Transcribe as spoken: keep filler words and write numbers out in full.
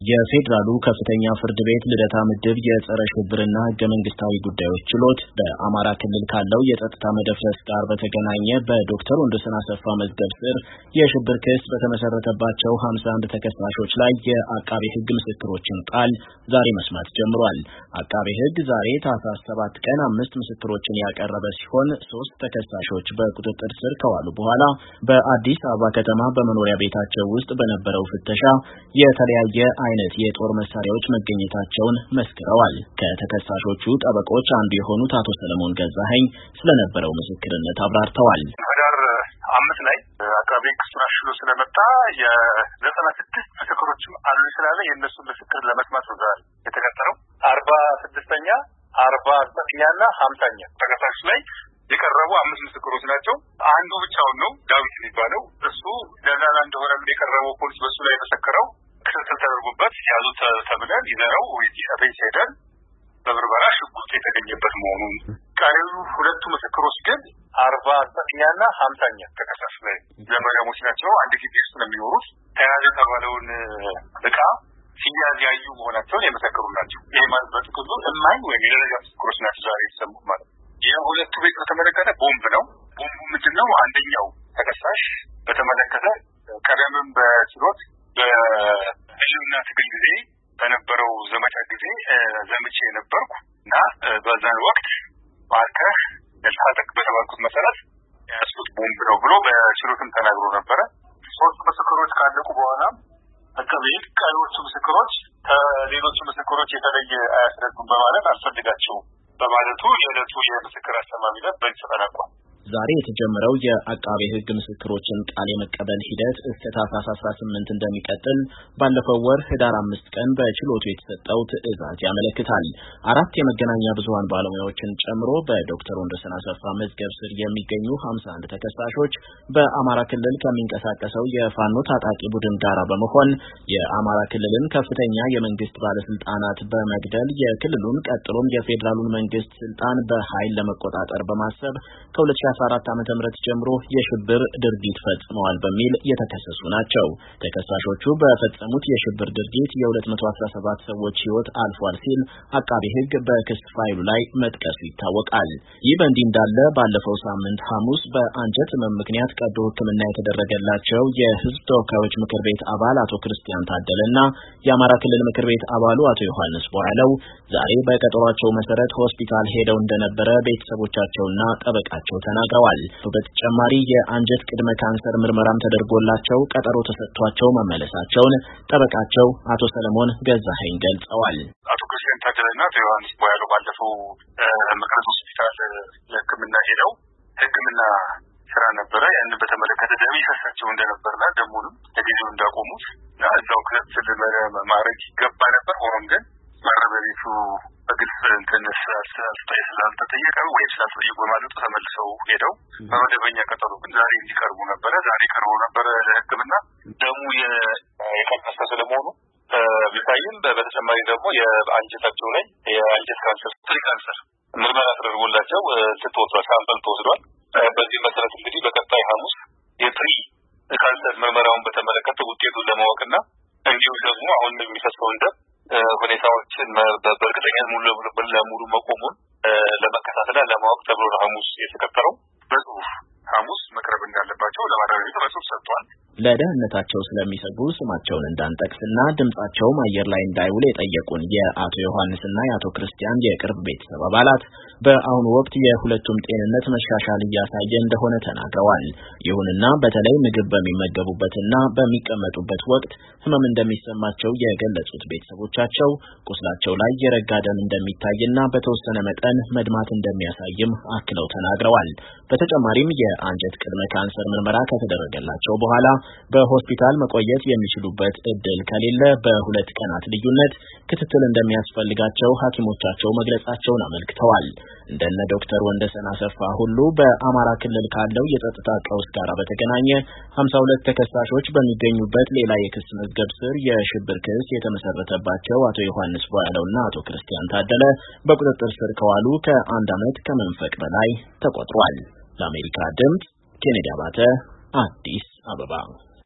የፌዴራሉ ከፍተኛ ፍርድ ቤት ልደታ ምድብ የጸረ ሽብርና ህገ መንግስታዊ ጉዳዮች ችሎት በአማራ ክልል ካለው የጸጥታ መደፍረስ ጋር በተገናኘ በዶክተር ወንደሰን አሰፋ መዝገብ ስር የሽብር ክስ በተመሰረተባቸው ሃምሳ አንድ ተከሳሾች ላይ የአቃቤ ህግ ምስክሮችን ቃል ዛሬ መስማት ጀምሯል። አቃቤ ህግ ዛሬ ታህሳስ ሰባት ቀን አምስት ምስክሮችን ያቀረበ ሲሆን ሶስት ተከሳሾች በቁጥጥር ስር ከዋሉ በኋላ በአዲስ አበባ ከተማ በመኖሪያ ቤታቸው ውስጥ በነበረው ፍተሻ የተለያየ አይነት የጦር መሳሪያዎች መገኘታቸውን መስክረዋል። ከተከሳሾቹ ጠበቆች አንዱ የሆኑት አቶ ሰለሞን ገዛኸኝ ስለነበረው ምስክርነት አብራርተዋል። ህዳር አምስት ላይ አቃቤ ክሱን አሽሎ ስለመጣ የዘጠና ስድስት ምስክሮችም አሉ ስላለ የእነሱ ምስክር ለመስማት ነው ዛሬ የተቀጠረው። አርባ ስድስተኛ አርባ ዘጠነኛና ሀምሳኛ ተከሳሾች ላይ የቀረቡ አምስት ምስክሮች ናቸው። አንዱ ብቻውን ነው ዳዊት የሚባለው። እሱ ደላላ እንደሆነ የቀረበው ፖሊስ በሱ ላይ የተሰከረው ክትትል ተደርጎበት ያዙት ተብለን ይዘረው ወይዚህ አቤት ሄደን በብርበራ ሽጉጥ የተገኘበት መሆኑን ቀሪው ሁለቱ ምስክሮች ግን አርባ ዘጠነኛና ሀምሳኛ ተከሳሽ ላይ ዘመናሞች ናቸው። አንድ ግቢ ውስጥ ነው የሚኖሩት። ተያዘ የተባለውን እቃ ሲያዝ ያዩ መሆናቸውን የመሰከሩ ናቸው። ይህ ማለት በጥቅሉ እማኝ ወይም የደረጃ ምስክሮች ናቸው ዛሬ የተሰሙት ማለት ነው። የሁለቱ ቤት በተመለከተ ቦምብ ነው። ቦምቡ ምንድን ነው? አንደኛው ተከሳሽ በተመለከተ ቀደምም በችሎት በህልውና ትግል ጊዜ በነበረው ዘመቻ ጊዜ ዘምቼ ነበርኩ እና በዛን ወቅት ማርከህ ለታጠቅ በተባልኩት መሰረት ያስኩት ቦምብ ነው ብሎ በችሎትም ተናግሮ ነበረ። ሶስቱ ምስክሮች ካለቁ በኋላ አቃቤ ቀሪዎቹ ምስክሮች ከሌሎቹ ምስክሮች የተለየ አያስረዱም በማለት አልፈልጋቸውም በማለቱ የዕለቱ የምስክር አሰማሚነት በዚህ ተጠናቋል። ዛሬ የተጀመረው የአቃቤ ህግ ምስክሮችን ቃል የመቀበል ሂደት እስከ ታህሳስ አስራ ስምንት እንደሚቀጥል ባለፈው ወር ህዳር አምስት ቀን በችሎቱ የተሰጠው ትዕዛዝ ያመለክታል። አራት የመገናኛ ብዙሃን ባለሙያዎችን ጨምሮ በዶክተር ወንደሰን አሰፋ መዝገብ ስር የሚገኙ ሃምሳ አንድ ተከሳሾች በአማራ ክልል ከሚንቀሳቀሰው የፋኖ ታጣቂ ቡድን ጋር በመሆን የአማራ ክልልን ከፍተኛ የመንግስት ባለስልጣናት በመግደል የክልሉን ቀጥሎም የፌዴራሉን መንግስት ስልጣን በኃይል ለመቆጣጠር በማሰብ ከሁለት ሺህ አስራ አራት ዓመተ ምህረት ጀምሮ የሽብር ድርጊት ፈጽመዋል በሚል የተከሰሱ ናቸው። ተከሳሾቹ በፈጸሙት የሽብር ድርጊት የሁለት መቶ አስራ ሰባት ሰዎች ህይወት አልፏል ሲል አቃቤ ህግ በክስ ፋይሉ ላይ መጥቀሱ ይታወቃል። ይህ በእንዲህ እንዳለ ባለፈው ሳምንት ሐሙስ በአንጀት ህመም ምክንያት ቀዶ ሕክምና የተደረገላቸው የህዝብ ተወካዮች ምክር ቤት አባል አቶ ክርስቲያን ታደለና የአማራ ክልል ምክር ቤት አባሉ አቶ ዮሐንስ ቦያለው ዛሬ በቀጠሯቸው መሰረት ሆስፒታል ሄደው እንደነበረ ቤተሰቦቻቸውና ጠበቃቸው ተናግረዋል። በተጨማሪ የአንጀት ቅድመ ካንሰር ምርመራም ተደርጎላቸው ቀጠሮ ተሰጥቷቸው መመለሳቸውን ጠበቃቸው አቶ ሰለሞን ገዛኸኝ ገልጸዋል። አቶ ክርስቲያን ታደለና አቶ ዮሐንስ ቦያለው ባለፈው መቅረት ሆስፒታል ለሕክምና ሄደው ሕክምና ስራ ነበረ። ያን በተመለከተ ደም ይፈሳቸው እንደነበርና ደሙንም ለጊዜው እንዳቆሙት እና እዛው ክትትል ማድረግ ይገባ ነበር። ሆኖም ግን ማረሚያ ቤቱ በግልጽ እንትንስ ስላልተጠየቀ ወይም ስላልተጠየቁ በማለቱ ተመልሰው ሄደው በመደበኛ ቀጠሮ ግን ዛሬ እንዲቀርቡ ነበረ። ዛሬ ቀርበው ነበረ ለሕክምና። ደሙ የቀነሰ ስለመሆኑ ቢታይም በተጨማሪ ደግሞ የአንጀታቸው ላይ የአንጀት ካንሰር ትሪ ካንሰር ምርመራ ተደርጎላቸው ስትወስዷል ሳምፕል ተወስዷል። በዚህ መሰረት እንግዲህ በቀጣይ ሐሙስ የትሪ ካንሰር ምርመራውን በተመለከተ ውጤቱን ለማወቅና እንዲሁ ደግሞ አሁን የሚፈሰውን ደም ሁኔታዎችን በእርግጠኝነት ሙሉ ለሙሉ መቆሙን ለመከታተል ለማወቅ ተብሎ ነው ሐሙስ የተቀጠረው። በጽሁፍ ሐሙስ መቅረብ እንዳለባቸው ለማረጋገጥ ቤቱ በጽሁፍ ሰጥቷል። ለደህንነታቸው ስለሚሰጉ ስማቸውን እንዳንጠቅስና ድምጻቸውም አየር ላይ እንዳይውል የጠየቁን የአቶ ዮሐንስና የአቶ ክርስቲያን የቅርብ ቤተሰብ አባላት በአሁኑ ወቅት የሁለቱም ጤንነት መሻሻል እያሳየ እንደሆነ ተናግረዋል። ይሁንና በተለይ ምግብ በሚመገቡበትና በሚቀመጡበት ወቅት ህመም እንደሚሰማቸው የገለጹት ቤተሰቦቻቸው ቁስላቸው ላይ የረጋ ደም እንደሚታይና በተወሰነ መጠን መድማት እንደሚያሳይም አክለው ተናግረዋል። በተጨማሪም የአንጀት ቅድመ ካንሰር ምርመራ ከተደረገላቸው በኋላ በሆስፒታል መቆየት የሚችሉበት እድል ከሌለ በሁለት ቀናት ልዩነት ክትትል እንደሚያስፈልጋቸው ሐኪሞቻቸው መግለጻቸውን አመልክተዋል። እንደነ ዶክተር ወንደሰን አሰፋ ሁሉ በአማራ ክልል ካለው የጸጥታ ቀውስ ጋር በተገናኘ ሃምሳ ሁለት ተከሳሾች በሚገኙበት ሌላ የክስ መዝገብ ስር የሽብር ክስ የተመሰረተባቸው አቶ ዮሐንስ ቦያለውና አቶ ክርስቲያን ታደለ በቁጥጥር ስር ከዋሉ ከአንድ ዓመት ከመንፈቅ በላይ ተቆጥሯል። ለአሜሪካ ድምጽ ኬኔዲ አባተ አዲስ አበባ